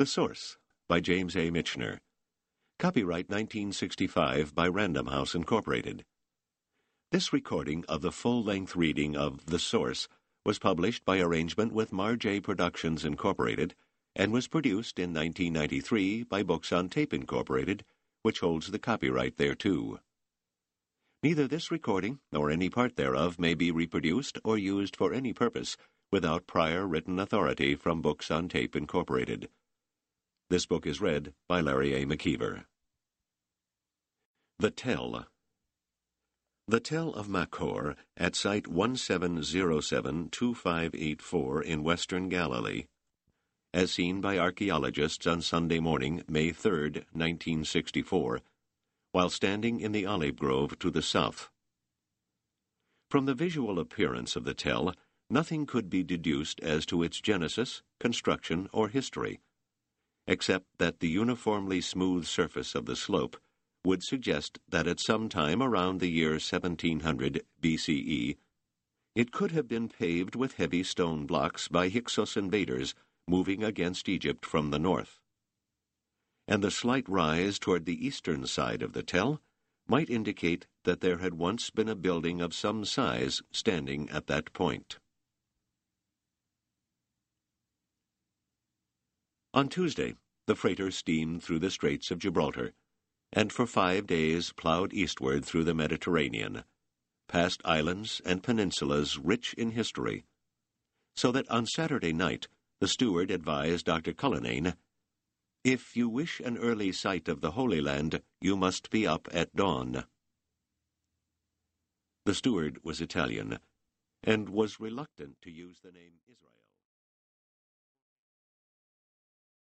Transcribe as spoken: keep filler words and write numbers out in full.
The Source by James A. Michener. Copyright nineteen sixty-five by Random House Incorporated. This recording of the full-length reading of The Source was published by arrangement with Marjay Productions Incorporated and was produced in nineteen ninety-three by Books on Tape Incorporated, which holds the copyright thereto. Neither this recording nor any part thereof may be reproduced or used for any purpose without prior written authority from Books on Tape Incorporated. This book is read by Larry A. McKeever. The Tell. The Tell of Machor at Site one seven zero seven two five eight four in western Galilee, as seen by archaeologists on Sunday morning, May third, nineteen sixty-four, while standing in the olive grove to the south. From the visual appearance of the tell, nothing could be deduced as to its genesis, construction, or history, except that the uniformly smooth surface of the slope would suggest that at some time around the year seventeen hundred B C E, it could have been paved with heavy stone blocks by Hyksos invaders moving against Egypt from the north. And the slight rise toward the eastern side of the tell might indicate that there had once been a building of some size standing at that point. On Tuesday, the freighter steamed through the Straits of Gibraltar, and for five days plowed eastward through the Mediterranean, past islands and peninsulas rich in history, so that on Saturday night the steward advised Doctor Cullinane, "If you wish an early sight of the Holy Land, you must be up at dawn." The steward was Italian, and was reluctant to use the name Israel.